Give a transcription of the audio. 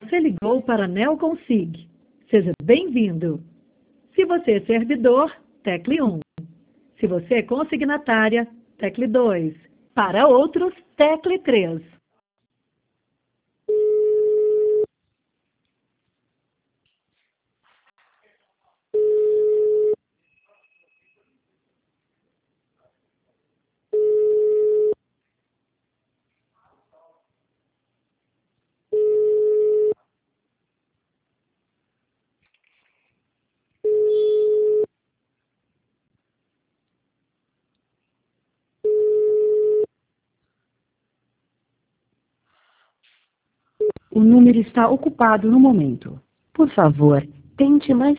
Você ligou para a Neoconsig. Seja bem-vindo. Se você é servidor, tecle 1. Se você é consignatária, tecle 2. Para outros, tecle 3. O número está ocupado no momento. Por favor, tente mais